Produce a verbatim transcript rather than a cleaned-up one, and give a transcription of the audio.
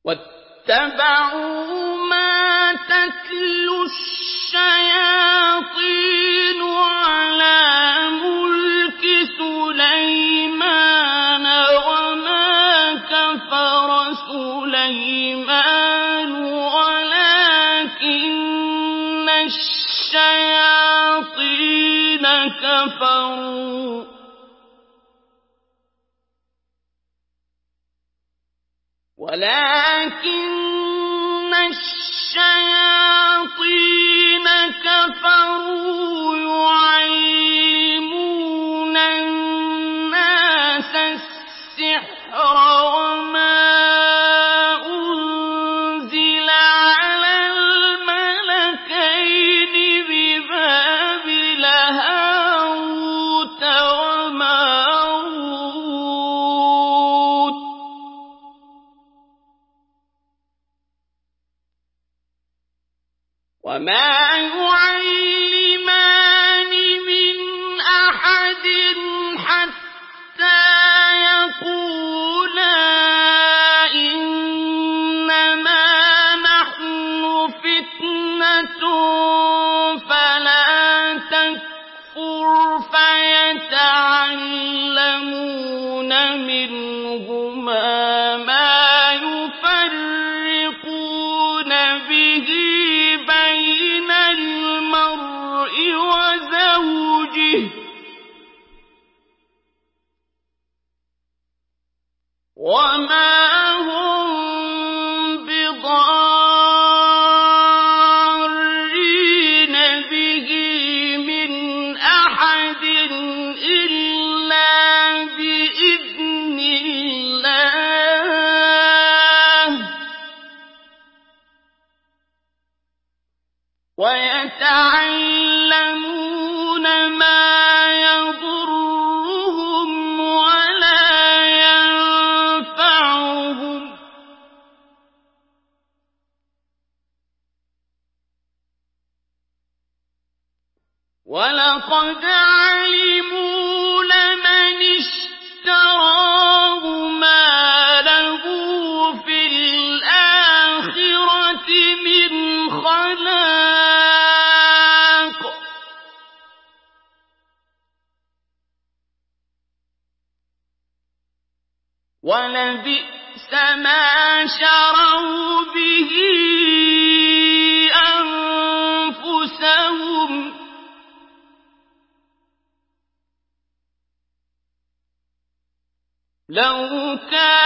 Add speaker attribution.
Speaker 1: واتبعوا ما تتلو الشياطين على ملك سليمان وما كفر سليمان ولكن الشياطين كفروا ولكن الشياطين كفروا يعلمون الناس السحر وما أنزل على الملكين ببابل هاروت وماروت وما يعلمان من أحد حتى يقولا إنما نحن فتنة فلا تكفر فيتعلمون منهما ما يفرقون به بين المرء وزوجه وما هم بضارين به من أحد إلا بإذن الله ويتعلمون ما يضرهم ولا ينفعهم ولقد علموا لمن اشتراه ما له في الآخرة من خلاق ولبئس ما شروا به أنفسهم لو كان